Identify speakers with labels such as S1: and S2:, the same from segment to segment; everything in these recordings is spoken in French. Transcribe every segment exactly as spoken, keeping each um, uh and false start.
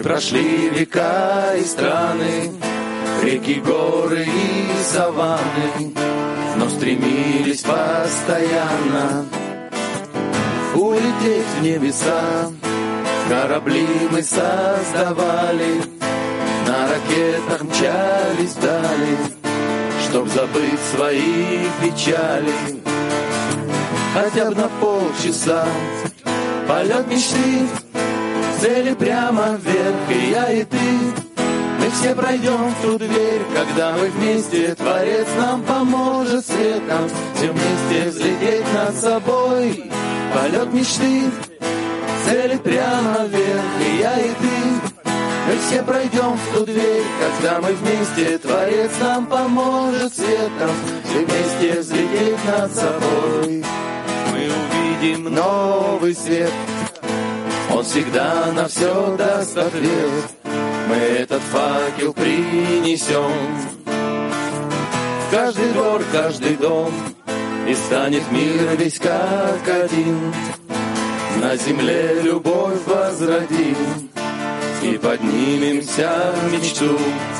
S1: прошли века и страны, реки, горы и саванны, но стремились постоянно улететь в небеса. Корабли мы создавали, на ракетах мчались вдали, чтоб забыть свои печали. Хотя бы на полчаса полет мечты, цели прямо вверх, и я, и ты. Мы все пройдем в ту дверь, когда мы вместе, Творец нам поможет светом, все вместе взлететь над собой. Полет мечты, цели прямо вверх, и я, и ты. Мы все пройдем в ту дверь, когда мы вместе, Творец нам поможет светом, все вместе взлететь над собой. Мы увидим новый свет, он всегда на все даст ответ. Мы этот факел принесем в каждый двор, каждый дом, и станет мир весь как один. На земле любовь возродим и поднимемся в мечту,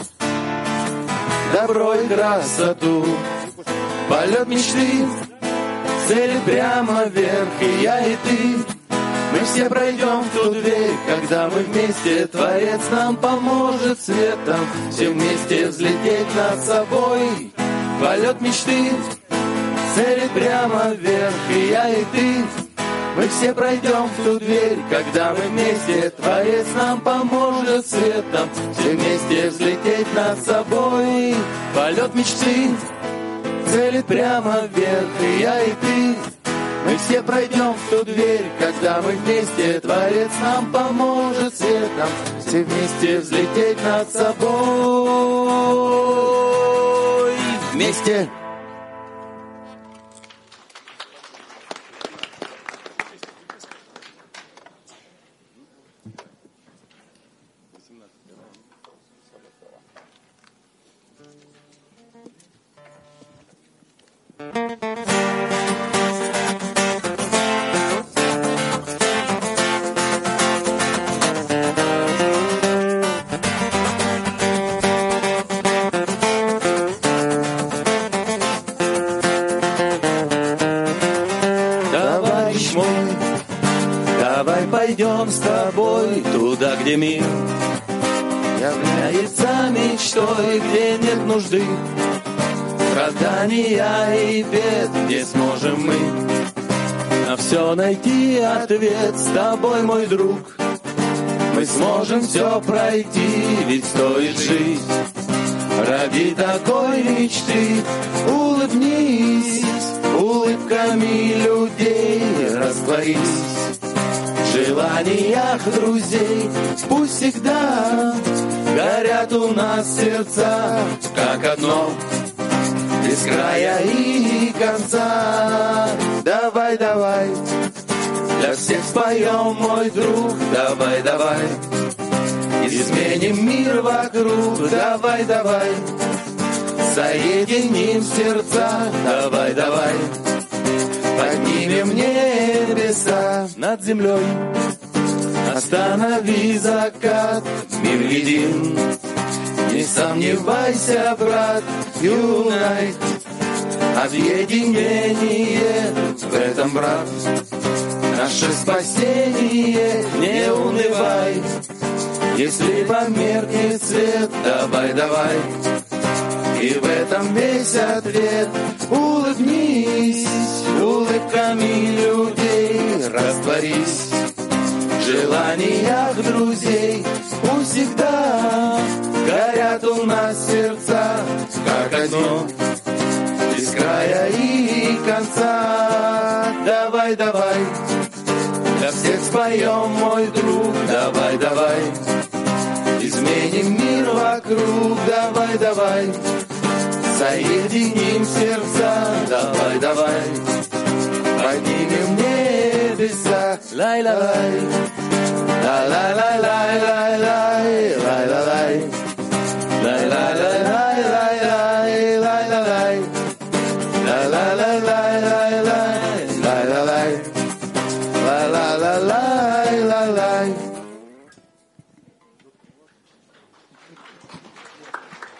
S1: добро и красоту. Полет мечты, цели прямо вверх, и я, и ты. Мы все пройдем в ту дверь, когда мы вместе, Творец нам поможет светом, все вместе взлететь над собой. Полет мечты, цели прямо вверх, и я, и ты. Мы все пройдем в ту дверь, когда мы вместе, Творец нам поможет светом, все вместе взлететь над собой. Полет мечты, цели прямо вверх, и я, и ты. Мы все пройдем в ту дверь, когда мы вместе, Творец нам поможет светом, все вместе взлететь над собой. Вместе. Пойдем с тобой туда, где мир является мечтой, где нет нужды, страдания и бед, где сможем мы на все найти ответ. С тобой, мой друг, мы сможем все пройти, ведь стоит жить ради такой мечты. Улыбнись, улыбками людей растворись в желаниях друзей. Пусть всегда горят у нас сердца, как одно, без края и конца. Давай, давай, для всех споем, мой друг. Давай, давай, изменим мир вокруг. Давай, давай, соединим сердца. Давай, давай, поднимем небеса над землей. Останови закат, мир един. Не сомневайся, брат, юнайт. Объединение в этом, брат, наше спасение. Не унывай, если померкнет свет. Давай, давай, и в этом весь ответ. Улыбнись, улыбками людей растворись в желаниях друзей. Пусть всегда горят у нас сердца, как одно, без края и конца. Давай, давай, для всех споем, мой друг. Давай, давай, изменим мир вокруг. Давай, давай, соединим сердца. Давай, давай, поднимем небеса. Лай-лай, лай-лай-лай-лай-лай, лай-лай-лай, лай-лай-лай-лай-лай, лай-лай-лай, лай-лай-лай-лай-лай, лай-лай-лай, лай-лай-лай-лай-лай.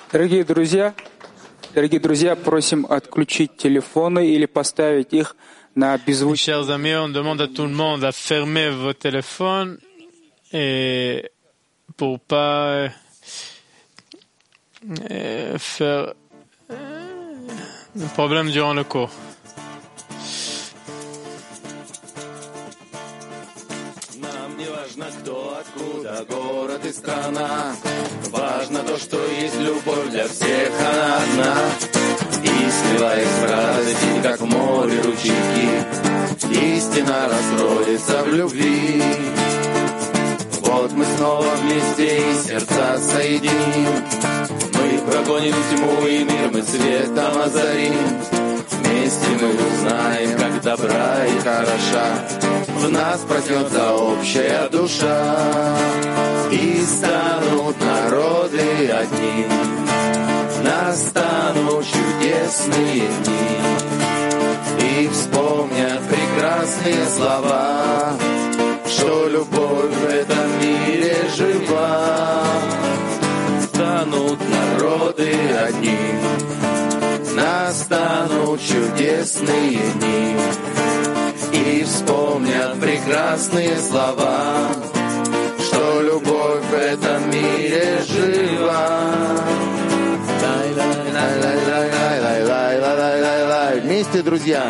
S2: Дорогие друзья, дорогие друзья, просим отключить телефоны или поставить их на беззвучный.
S3: Chers amis, on demande à tout le monde à fermer vos téléphones et pour pas euh, faire euh, un problème durant le cours.
S1: Кто, откуда, город и страна. Важно то, что есть любовь для всех, она одна. И сливаясь в радости, как море ручейки, истина расстроится в любви. Вот мы снова вместе и сердца соединим. Мы прогоним тьму и мир мы светом озарим. Вместе мы узнаем, как добра и хороша в нас проснется общая душа. И станут народы одни, настанут чудесные дни. И вспомнят прекрасные слова, что любовь в этом мире жива. Станут народы одни, настанут чудесные дни. И вспомнят прекрасные слова, что любовь в этом мире жива. Вместе, друзья.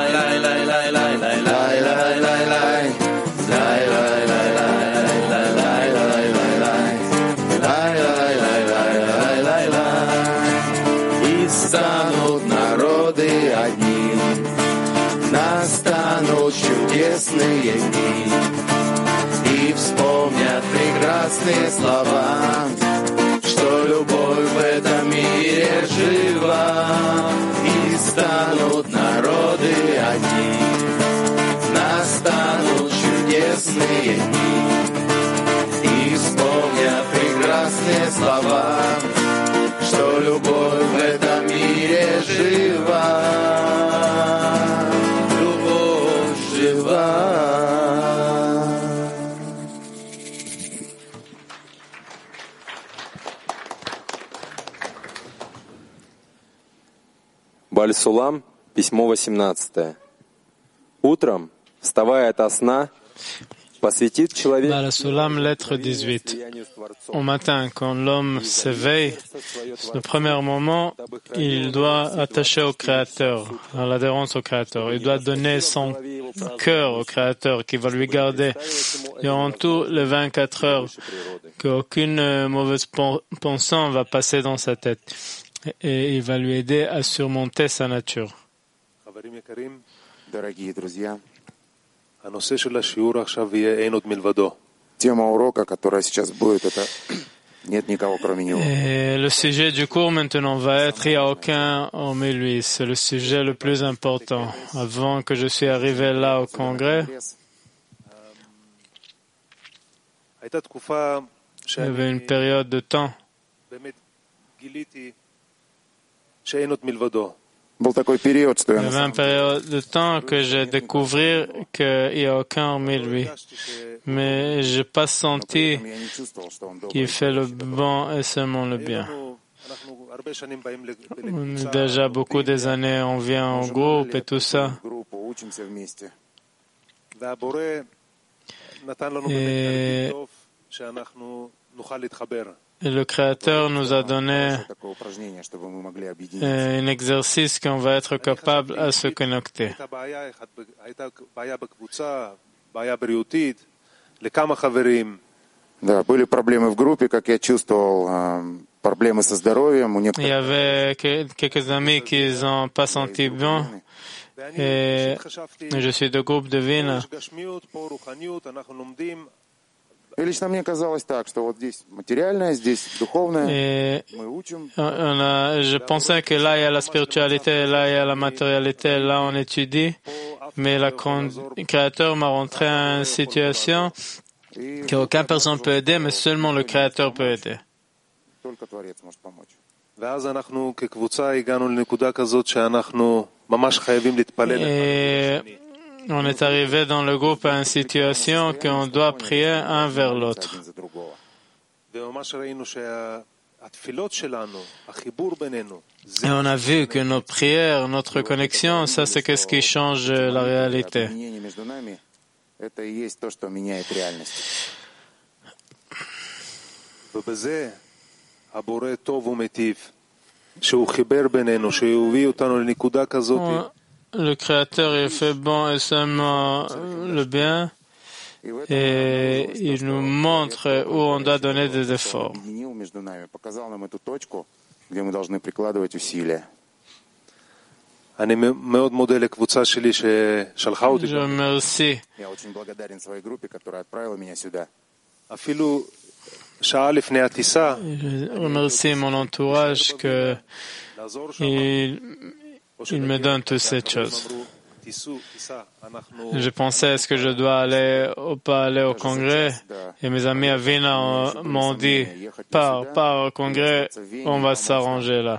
S1: И станут народы одни, настанут чудесные дни. И вспомнят прекрасные слова, что любовь в этом мире жива. И станут народы одни, настанут чудесные дни. И вспомнят прекрасные слова, что любовь в этом мире жива. Любовь жива.
S4: Баль-Сулам, письмо восемнадцатое. Утром, вставая ото сна, посвятит человек...
S3: Balasulam, lettre dix-huit. Au matin, quand l'homme s'éveille, le premier moment, il doit attacher au Créateur, à l'adhérence au Créateur. Il doit donner son cœur au Créateur qui va lui garder durant tout les vingt-quatre heures, qu'aucune mauvaise pensée va passer dans sa tête. Et il va lui aider à surmonter sa nature.
S1: Дорогие друзья, тема урока, которая сейчас будет, это нет никого кроме него.
S3: Et le sujet du cours maintenant va être il n'y a aucun hormis lui. C'est le sujet le plus important. Avant que je suis arrivé là au congrès, il y avait une période de temps.
S1: Был такой период, что
S3: Il
S1: я
S3: y avait une période de temps que j'ai découvert qu'il n'y a aucun hormis lui. Mais je n'ai pas senti qu'il fait le bon et seulement le bien. On est déjà beaucoup des années, on vient en groupe et tout ça. Et Et le Créateur nous a donné un exercice qu'on va être capable à se connecter.
S1: Да, были проблемы в группе, как я чувствовал, проблемы со здоровьем.
S3: Il y avait quelques amis qui n'ont pas senti bien. Et je suis de groupe de Vienne.
S1: И лично мне казалось так, что вот здесь материальное, здесь духовное. Мы учим.
S3: On a, je pensais que là il y a la spiritualité, là il y a la matérialité, là on étudie. Mais le Créateur m'a rentré à une situation qu'aucune personne peut aider, mais seulement le Créateur peut aider.
S1: Только Творец может помочь.
S3: Et on est arrivé dans le groupe à une situation qu'on doit prier un vers l'autre. Et on a vu que nos prières, notre connexion, ça c'est qu'est-ce qui change la réalité. Le Créateur il fait bon et seulement le bien et il nous montre où on doit donner des efforts. Je remercie Je remercie mon entourage que il, il me donne toutes ces choses. Je pensais est-ce que je dois aller ou pas aller au congrès et mes amis à Vina m'ont dit pars, pars au congrès, on va s'arranger là.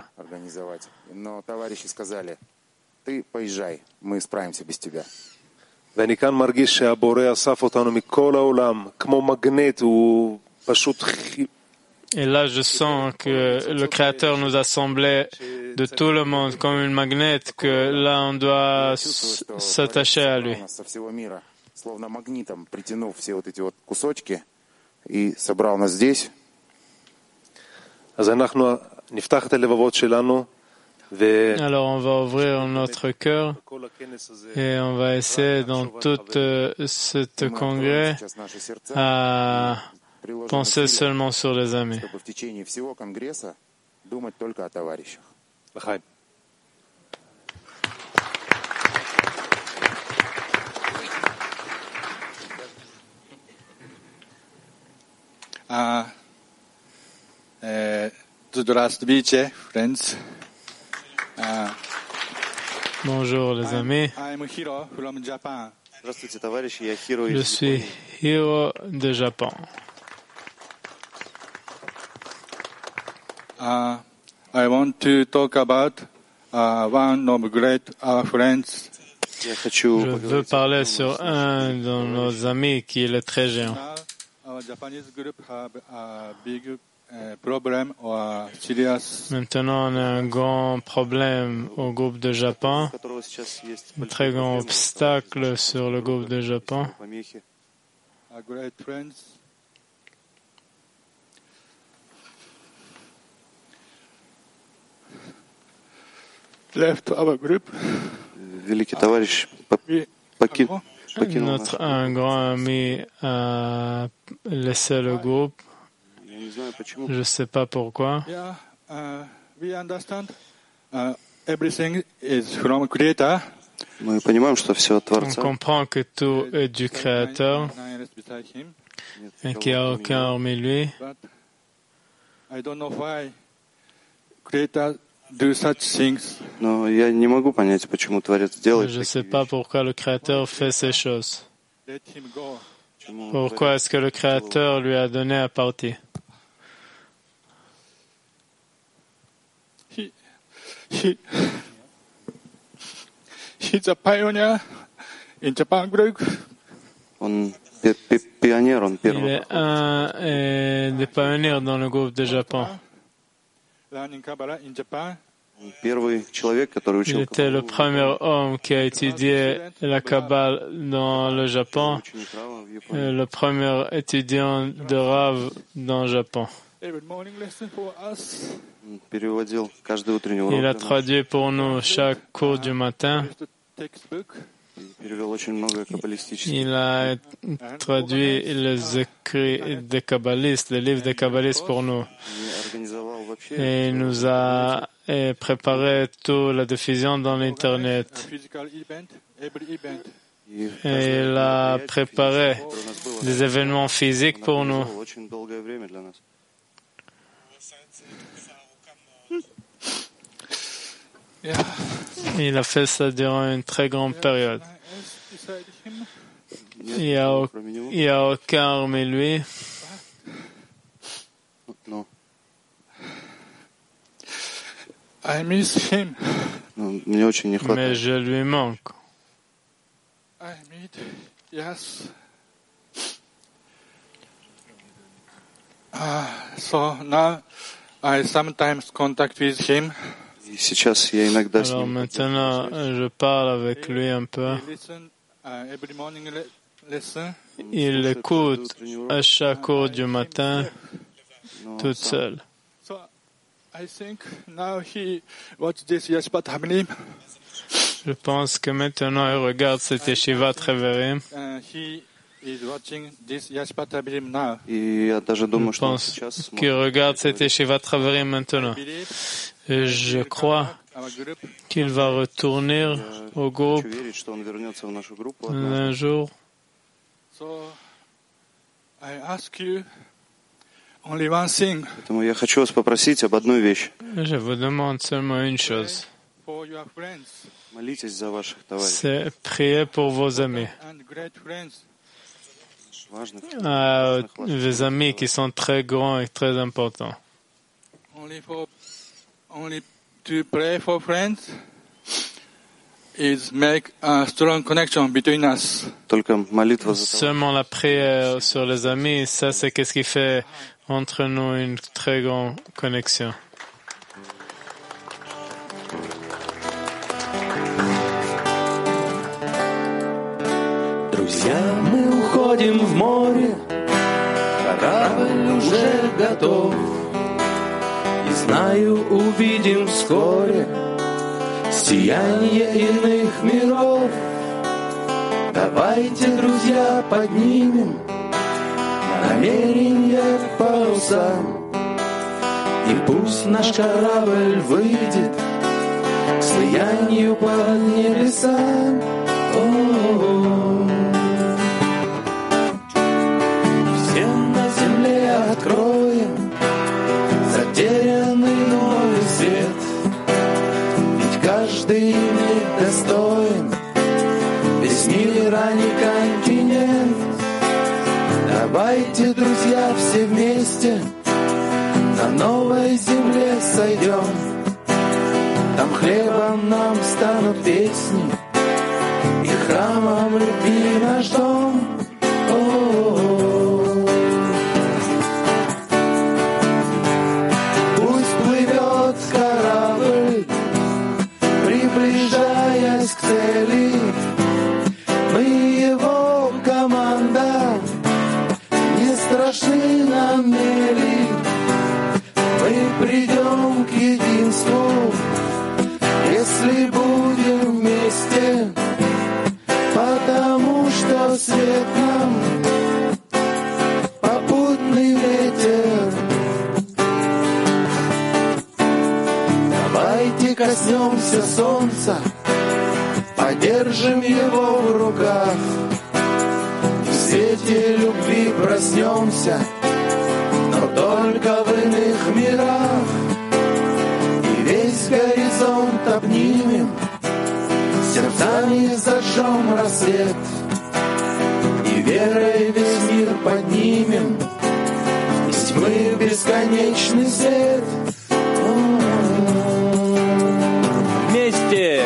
S5: ואני כאן מרגיש שהבורא אסף אותנו מכל העולם, כמו מגנט, הוא פשוט...
S3: Et là, je sens que le Créateur nous a semblé de tout le monde comme une magnet, que là, on doit s'attacher à lui.
S5: אז אנחנו נפתח את הלבבות שלנו,
S3: Alors on va ouvrir notre cœur et on va essayer dans tout euh, ce congrès à penser seulement sur les amis.
S6: Uh, uh, to the last speech, friends. Uh,
S3: Bonjour les amis.
S6: I'm Hiro from Japan.
S3: Je suis Hiro de Japon.
S6: Uh, I want to talk about uh, one of great uh, friends.
S3: Je veux parler sur un de nos amis qui est le très géant.
S6: Our Japanese group have a big uh, problem or serious.
S3: Maintenant, on a un grand problème au groupe de Japon, un très grand obstacle sur le groupe de Japon.
S6: A great friends. Left our group.
S1: Великий товарищ покинул.
S3: Notre un grand ami a laissé le groupe. Je ne sais pas pourquoi.
S6: Yeah, uh, we understand. Uh, everything is from Creator.
S1: Мы понимаем, что все от
S3: On
S1: Творца.
S3: comprend que tout est du Créateur et qu'il n'y a aucun hormis lui.
S6: But I don't know why Creator do such things.
S1: Но я не могу понять, почему Творец делает
S3: Je ne sais
S1: такие
S3: pas
S1: вещи.
S3: pourquoi le Créateur fait ces choses.
S6: Let him go.
S1: Почему
S3: Pourquoi est-ce que le Créateur lui a donné à partir?
S6: He, he, he's a pioneer in Japan group.
S1: Он пи- пи- пионер, он
S3: Il
S1: первый.
S3: est un euh, des pionniers dans le groupe de Japon.
S6: Learning Kabbalah in Japan.
S1: Первый человек, который
S3: Il
S1: учил
S3: était le premier homme qui a étudié la Kabbale dans le Japon,
S1: ученик Рава в Японии.
S3: et le premier étudiant de Rav dans le Japon.
S6: Every morning lesson for us.
S1: Он переводил каждый утренний урок.
S3: Il a
S1: для нас.
S3: traduit pour nous chaque cours du matin.
S6: Just textbook.
S1: И перевел очень много каббалистических.
S3: Il a traduit les écrits des kabbalistes, les livres des kabbalistes pour nous.
S1: И организовал вообще
S3: Et il nous a eh, préparé toute la diffusion dans l'Internet.
S6: Physical event. Every event.
S1: и
S3: Et il a préparé
S1: у нас было
S3: des événements physiques pour nous.
S1: очень долгое время для нас.
S6: Yeah.
S3: Il a fait ça durant une très grande période.
S6: Beside him.
S3: Il n'y a, au-
S1: Кроме него,
S3: il y a aucun hormis lui.
S1: но,
S6: I miss him.
S1: но мне очень не
S3: Mais
S1: хватает.
S3: je lui manque.
S6: I meet. Yes. Ah, so now I sometimes contact with him.
S1: И сейчас я иногда с
S3: Alors
S1: ним
S3: maintenant, je parle avec lui un peu.
S6: He listen uh, every morning le- lesson.
S3: Il écoute à chaque cours du matin, toute seule.
S6: So I think now he watch this Yashpat Hamlim.
S3: Je pense que maintenant, il regarde cette yeshiva Treverim.
S6: Uh, he is watching this Yashpat Hamlim now.
S1: И я даже думаю,
S3: Je
S1: что он
S3: pense
S1: сейчас
S3: qu'il
S1: смотрит.
S3: regarde cette yeshiva Treverim maintenant.
S6: Believe
S3: Et je crois
S6: our group.
S3: qu'il va retourner au
S1: Хочу
S3: groupe
S1: верить, что он вернется в нашу группу
S3: un jour.
S6: So I ask you only one thing.
S1: Поэтому я хочу вас попросить об одной вещи.
S3: Je vous demande seulement une chose.
S6: For your friends
S1: Молитесь за ваших товарищей,
S3: C'est prier pour vos amis.
S6: and great friends.
S1: важных,
S3: Ah,
S1: важных ваших
S3: vos amis qui sont très grands et très importants.
S6: Only for only to pray for friends is make a strong connection between us.
S1: Только молитва за товарищей.
S3: Seulement la prière sur les amis, ça c'est qu'est-ce qui fait entre nous une très grande connexion.
S1: Друзья, мы уходим в море, корабль уже готов. И знаю, увидим вскоре сияние иных миров. Давайте, друзья, поднимем намерения к парусам, и пусть наш корабль выйдет к слиянию под небесам. О-о-о. Всем на земле откроем затерянный новый свет, ведь каждый имеет достоин весь мир, а не континент. Давайте, друзья, все вместе на новой земле сойдем. Там хлебом нам станут песни, и храмом любви наш дом. О-о-о. Пусть плывет корабль, приближаясь к цели. Мы его команда, не страшны нам мели. Мы придем к единству, если будем вместе, потому что свет нам попутный ветер. Давайте коснемся солнца, подержим его в руках, в свете любви проснемся, но только в иных мирах. И весь горизонт обнимем, сердцами зажжем рассвет, и верой весь мир поднимем, из тьмы в бесконечный свет. Вместе!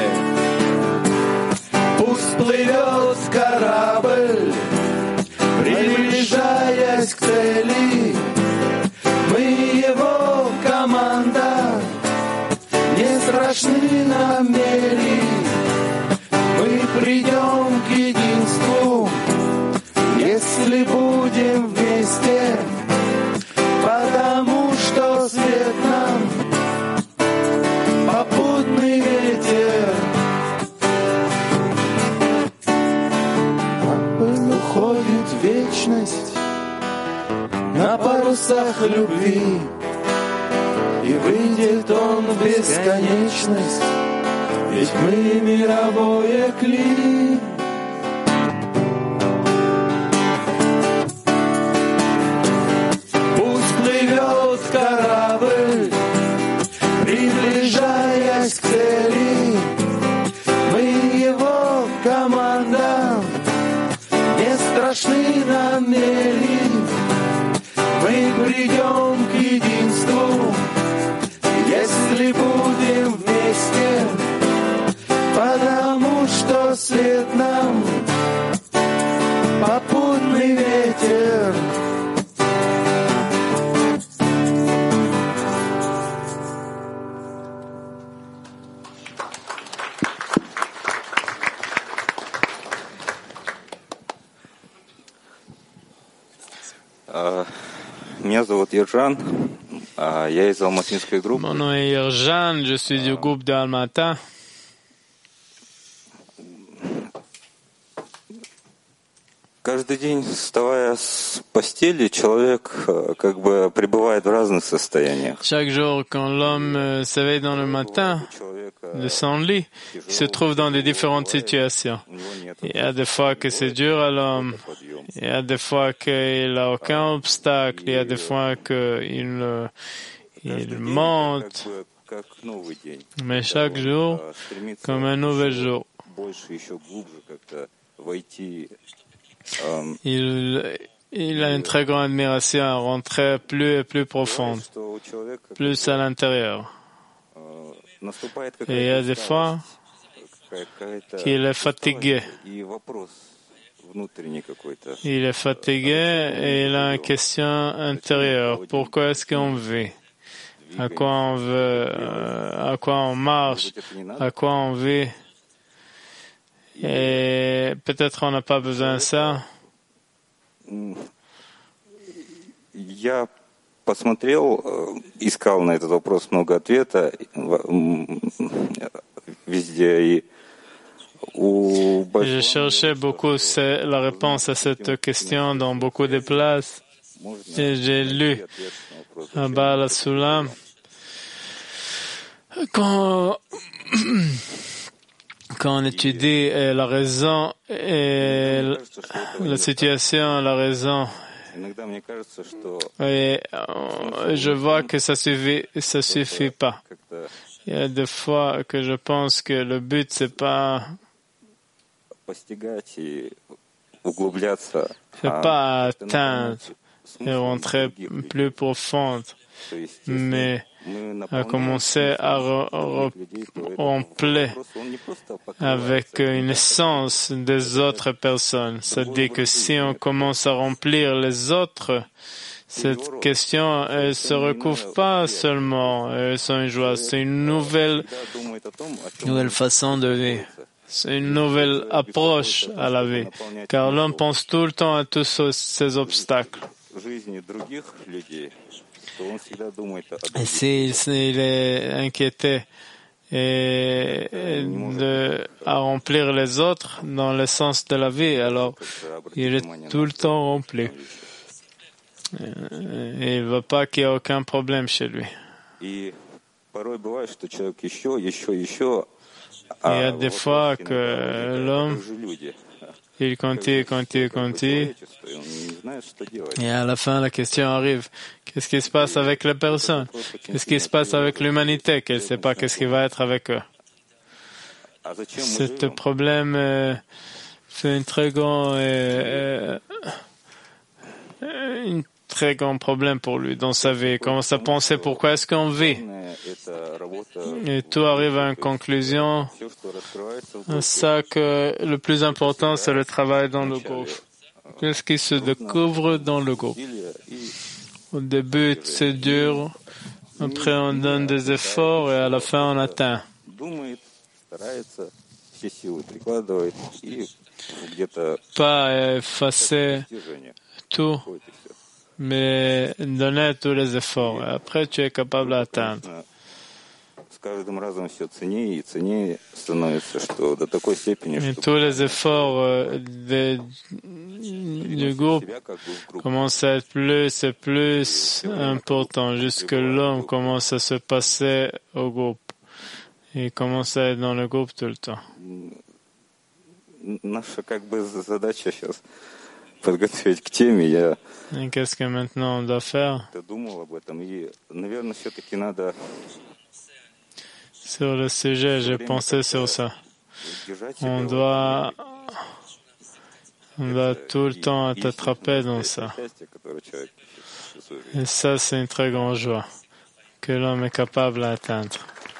S1: Пусть плывет корабль, приближаясь к цели. Мы его команда, не страшны нам мели. Мы придем к единству, если будем вместе, потому что свет нам попутный ветер. Корабль уходит в вечность на парусах любви, и выйдет он в бесконечность, ведь мы мировое кли. Пусть плывет корабль, приближаясь к цели. Мы его команда, не страшны нам мели. Мы придем к единству, если будем вместе, потому что свет нам
S3: Mon nom est Irjan, je suis du groupe de Almata.
S7: Каждый день, вставая с постели, человек как бы пребывает в разных состояниях.
S3: Chaque jour, quand l'homme s'éveille dans le matin de son lit, il se trouve dans des différentes situations. Il y a des fois que c'est dur à l'homme, il y a des fois qu'il n'a aucun obstacle, il y a des fois qu'il il monte. Mais chaque jour, comme un nouvel jour. Il, il a une très grande admiration à rentrer plus et plus profonde, plus à l'intérieur. Et il y a des fois qu'il est fatigué. Il est fatigué et il a une question intérieure. Pourquoi est-ce qu'on vit? À quoi on veut? À quoi on marche? À quoi on vit? Et peut-être on n'a pas besoin de ça.
S7: Я посмотрел, искал на этот вопрос много ответа везде и у
S3: J'ai cherché beaucoup la réponse à cette question dans beaucoup de places. Et j'ai lu à Baal HaSulam quand Quand on étudie la raison et la situation, la raison, et je vois que ça suffit, ça suffit pas. Il y a des fois que je pense que le but c'est pas, c'est pas atteindre et rentrer plus profonde, mais à commencer à remplir avec une essence des autres personnes. C'est-à-dire que si on commence à remplir les autres, cette question, elle se recouvre pas seulement, elle est une joie, c'est une nouvelle, nouvelle façon de vivre. C'est une nouvelle approche à la vie, car l'homme pense tout le temps à tous ces obstacles. Et s'il si est inquiété et de, à remplir les autres dans le sens de la vie, alors il est tout le temps rempli. Et il ne veut pas qu'il y ait aucun problème chez lui. Il y a des fois que l'homme il continue, continue, continue. Et à la fin, la question arrive. Qu'est-ce qui se passe avec les personnes? Qu'est-ce qui se passe avec l'humanité? Qu'elle ne sait pas qu'est-ce qui va être avec eux. Ce problème euh, fait une très grand, euh, euh, un très grand problème pour lui dans sa vie. Il commence à penser pourquoi est-ce qu'on vit. Et tout arrive à une conclusion. Ça que le plus important, c'est le travail dans le groupe. Qu'est-ce qui se découvre dans le groupe? Au début, c'est dur. Après, on donne des efforts et à la fin, on atteint. Pas effacer tout, mais donner tous les efforts. Et après, tu es capable d'atteindre. Et tous les efforts euh, de, du groupe commencent à être plus et plus importants, jusque l'homme commence à se passer au groupe. Il commence à être dans le groupe tout le temps. Et qu'est-ce que maintenant on doit faire? Sur le sujet, j'ai pensé sur ça. On doit, on doit tout le temps être attrapé dans ça. Et ça, c'est une très grande joie que l'homme est capable d'atteindre.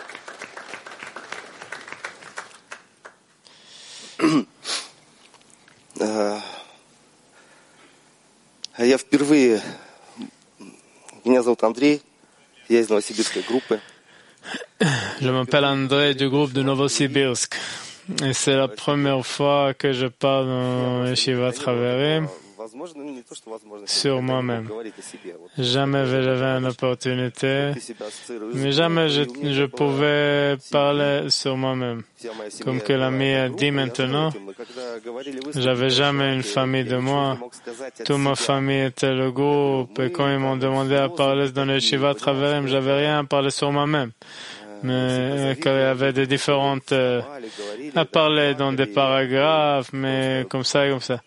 S8: Я впервые, меня зовут Андрей, я из новосибирской группы.
S3: Je m'appelle André du groupe de Novosibirsk et c'est la première fois que je parle dans Yeshiva Traverim. sur moi-même. Jamais j'avais une opportunité, mais jamais je, je pouvais parler sur moi-même. Comme que l'ami a dit maintenant, j'avais jamais une famille de moi. Toute ma famille était le groupe, et quand ils m'ont demandé à parler dans le Shiva à travers eux, j'avais rien à parler sur moi-même. Mais quand il y avait des différentes euh, à parler dans des paragraphes, mais comme ça et comme ça.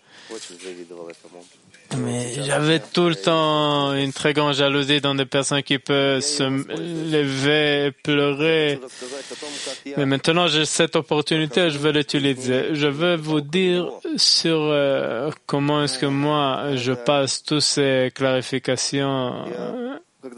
S3: Mais j'avais tout le temps une très grande jalousie dans des personnes qui peuvent se lever et pleurer. Mais maintenant, j'ai cette opportunité, je veux l'utiliser. Je veux vous dire sur euh, comment est-ce que moi, je passe toutes ces clarifications euh,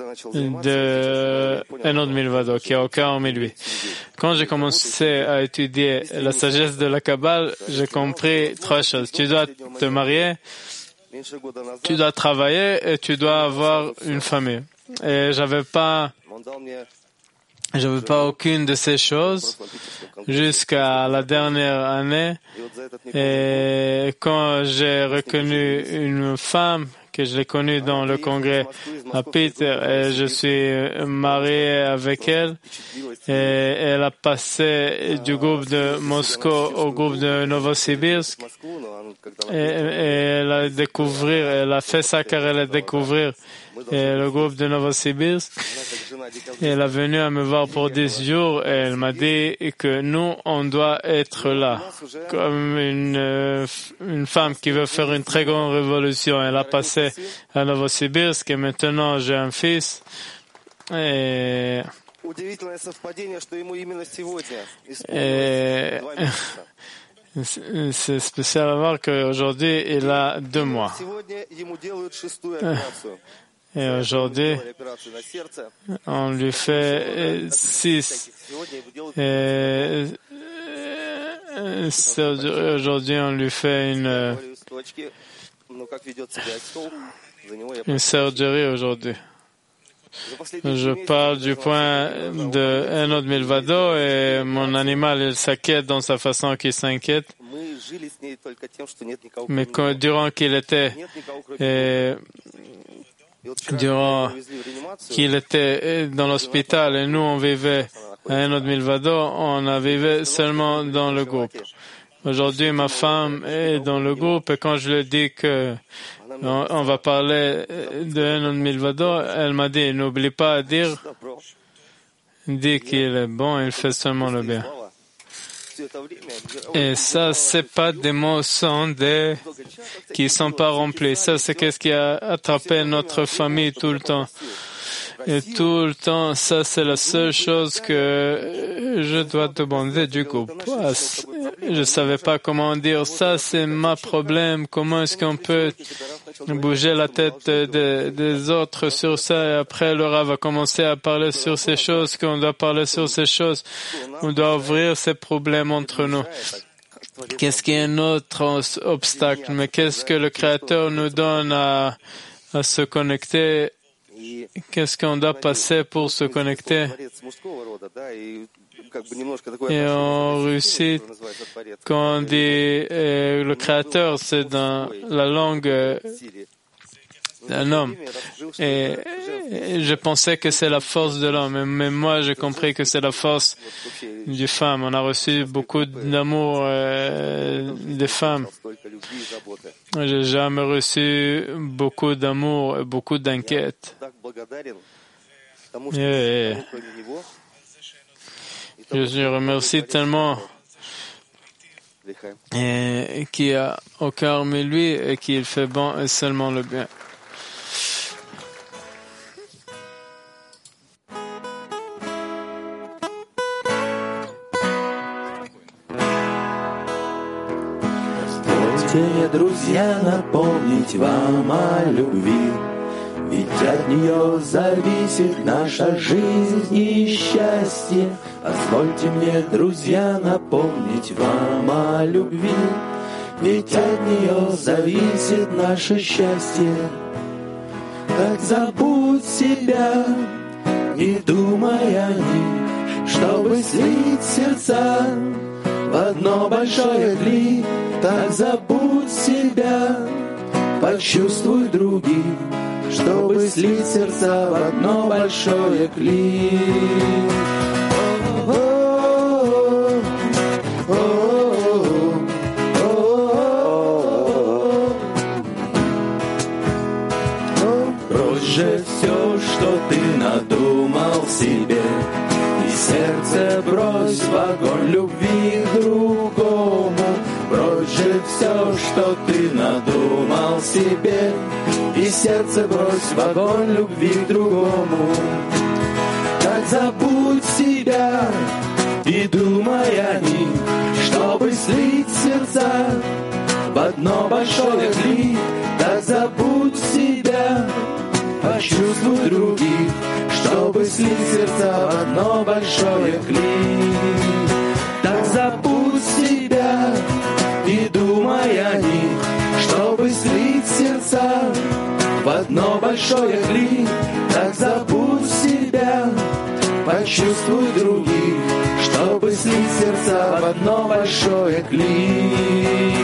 S3: de Enod Milvado, qui a aucun hormis lui. Quand j'ai commencé à étudier la sagesse de la Kabbale, j'ai compris trois choses. Tu dois te marier, tu dois travailler et tu dois avoir une famille. Et j'avais pas, j'avais pas aucune de ces choses jusqu'à la dernière année. Et quand j'ai reconnu une femme, que je l'ai connue dans le congrès à Peter, et je suis marié avec elle, et elle a passé du groupe de Moscou au groupe de Novosibirsk, et, et elle a découvert, elle a fait ça car elle a découvert et le groupe de Novosibirsk. Et elle est venue à me voir pour dix jours et elle m'a dit que nous, on doit être là. Comme une, une femme qui veut faire une très grande révolution. Elle a passé à Novosibirsk et maintenant j'ai un fils. Et, et c'est spécial à voir qu'aujourd'hui, il a deux mois. Et aujourd'hui, on lui fait six. Et aujourd'hui, on lui fait une, une surgery aujourd'hui. Je parle du point de Enod Milvado et mon animal, il s'inquiète dans sa façon qu'il s'inquiète. Mais quand, durant qu'il était, et, durant qu'il était dans l'hôpital et nous on vivait à Enod Milvado, on a vécu seulement dans le groupe. Aujourd'hui, ma femme est dans le groupe et quand je lui dis que on, on va parler de Enod Milvado, elle m'a dit, n'oublie pas de dire, dis qu'il est bon, il fait seulement le bien. Et ça, c'est pas des mots sont des qui sont pas remplis. Ça, c'est qu'est-ce qui a attrapé notre famille tout le temps. Et tout le temps, ça, c'est la seule chose que je dois demander du groupe. Je savais pas comment dire ça, c'est ma problème. Comment est-ce qu'on peut bouger la tête de, des autres sur ça et après le Rav va commencer à parler sur ces choses, qu'on doit parler sur ces choses. On doit ouvrir ces problèmes entre nous. Qu'est-ce qui est notre obstacle? Mais qu'est-ce que le Créateur nous donne à, à se connecter? Qu'est-ce qu'on doit passer pour se connecter? Et en Russie, quand on dit euh, le Créateur, c'est dans la langue euh, d'un homme. Et, et je pensais que c'est la force de l'homme, mais moi j'ai compris que c'est la force du femme. On a reçu beaucoup d'amour euh, des femmes. J'ai jamais reçu beaucoup d'amour et beaucoup d'inquiète. Et je le remercie tellement et qui a au cœur mais lui et qui fait bon et seulement le bien.
S1: Позвольте, друзья, напомнить вам о любви, ведь от нее зависит наша жизнь и счастье. Позвольте мне, друзья, напомнить вам о любви, ведь от нее зависит наше счастье. Так забудь себя, не думай о них, чтобы слить сердца в одно большое кли. Так забудь себя, почувствуй других, чтобы слить сердца в одно большое кли. Брось же все, что ты надумал себе, и сердце брось в огонь любви к другому. Брось же все, что ты надумал себе, и сердце брось в огонь любви к другому. Так забудь себя и думай о них, чтобы слить сердца в одно большое кли. Так забудь себя, почувствуй других, чтобы слить сердца в одно большое кли. Так забудь себя и думай о них, чтобы слить сердца в одно большое кли. Так забудь себя, почувствуй других, чтобы слить сердца в одно большое кли.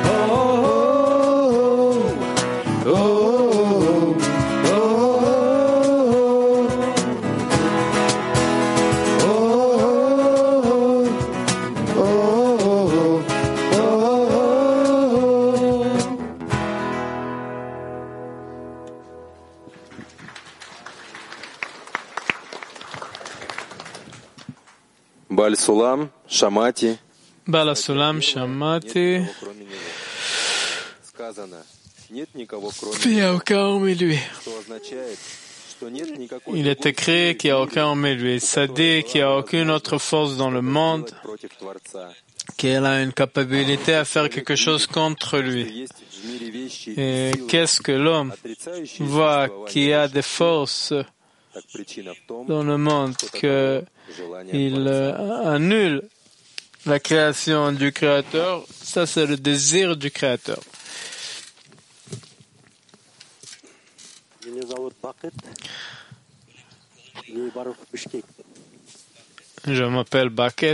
S4: Баль Сулам, Шамати.
S3: Бала Сулам, Шамати. Il n'y a aucun hormis lui. Il est écrit qu'il n'y a aucun hormis lui. Ça dit qu'il n'y a aucune autre force dans le monde qu'elle a une capacité à faire quelque chose contre lui. Et qu'est-ce que l'homme voit qu'il y a des forces dans le monde, qu'il annule la création du Créateur? Ça, c'est le désir du Créateur. Je m'appelle Baket.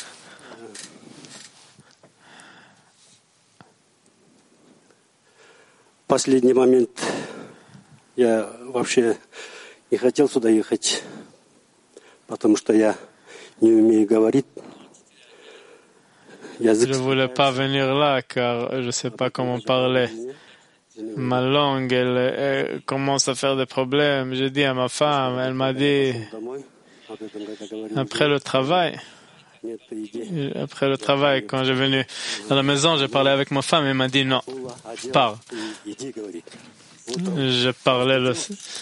S9: Последний момент я вообще не хотел сюда ехать, потому что я не умею говорить.
S3: Je ne voulais pas venir là car je ne sais pas comment parler. Ma langue, elle, elle commence à faire des problèmes. J'ai dit à ma femme, elle m'a dit, après le travail, après le travail, quand j'ai venu à la maison, j'ai parlé avec ma femme et elle m'a dit non, parle. Je parlais le,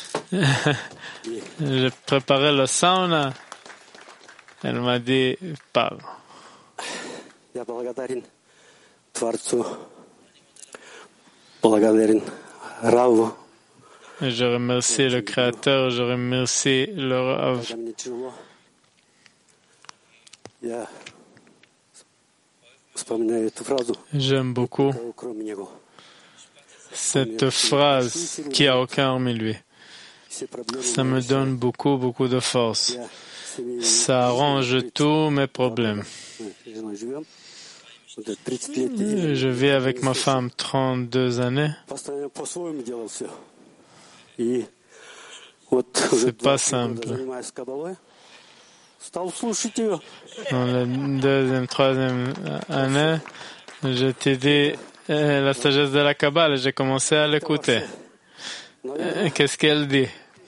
S3: je préparais le sauna. Elle m'a dit parle.
S9: Я благодарен Творцу, благодарен Раву.
S3: Je remercie le Créateur, je remercie le Rav. J'aime beaucoup cette phrase qui a aucun hormis lui. Ça me donne beaucoup, beaucoup de force. Ça arrange tous mes problèmes. Je vis avec ma femme trente-deux années. C'est pas simple. Dans la deuxième, troisième année, j'ai étudié la sagesse de la Kabbale et j'ai commencé à l'écouter. Qu'est-ce qu'elle dit?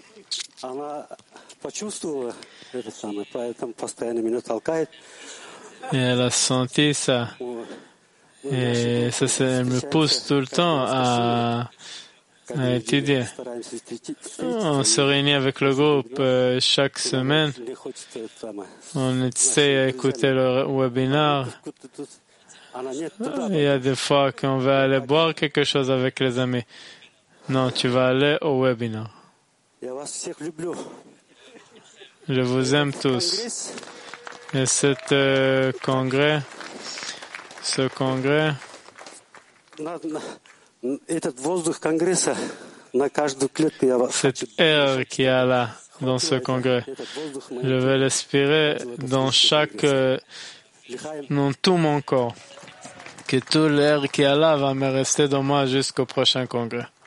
S3: Et elle a senti ça. Et ça, ça elle me pousse tout le temps à, à étudier. On se réunit avec le groupe euh, chaque semaine. On essaie à écouter le webinaire. Il y a des fois qu'on va aller boire quelque chose avec les amis. Non, tu vas aller au webinaire. Je vous aime tous. Et cet euh, congrès, ce congrès, cet air qu'il y a là, dans ce congrès, je vais l'aspirer dans chaque, euh, dans tout mon corps. Que tout l'air qu'il y a là va me rester dans moi jusqu'au prochain congrès.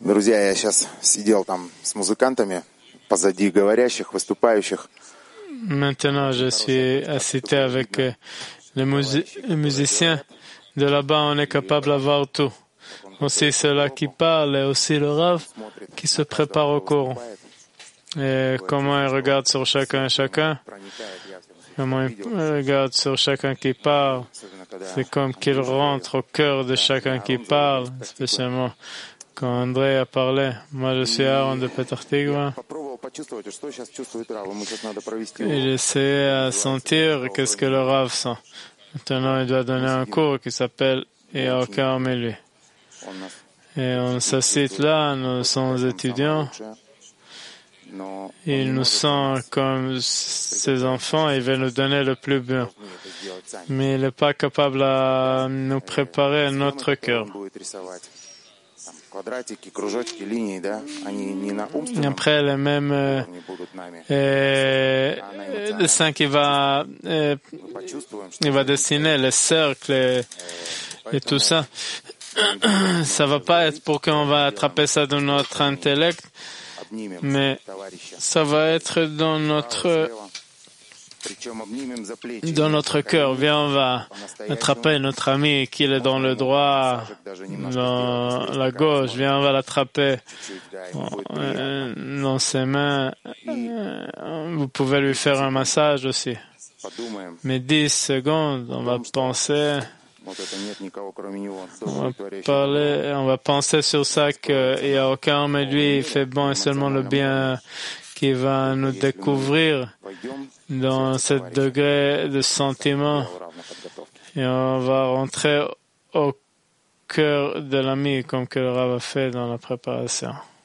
S10: Друзья, я сейчас сидел там с музыкантами, позади говорящих, выступающих.
S3: Maintenant, je suis assisté avec euh, les, musi- les musiciens. De là-bas, on est capable d'avoir tout. Aussi ceux-là qui parlent et aussi le Rav qui se prépare au cours. Et comment il regarde sur chacun et chacun, comment il regarde sur chacun qui parle. C'est comme qu'il rentre au cœur de chacun qui parle, spécialement quand André a parlé. Moi, je suis Aaron de Petah Tikva. Et j'essaie à sentir qu'est-ce que le Rav sent. Maintenant, il doit donner un cours qui s'appelle Et à aucun mais lui. Et on s'assied là, nous sommes étudiants. Il nous sent comme ses enfants, il veut nous donner le plus bien. Mais il n'est pas capable de nous préparer notre cœur. Après, les mêmes euh, euh, dessins qu'il va, euh, il va dessiner, les cercles et, et tout ça, ça va pas être pour qu'on va attraper ça dans notre intellect, mais ça va être dans notre dans notre cœur. Viens, on va attraper notre ami qui est dans le droit, dans la gauche. Viens, on va l'attraper dans ses mains. Vous pouvez lui faire un massage aussi. Mais dix secondes, on va penser, on va parler, on va penser sur ça qu'il n'y a aucun, mais lui, il fait bon et seulement le bien qui va nous découvrir dans ce degré de sentiment. Et on va rentrer au cœur de l'ami comme que le Rav a fait dans la préparation.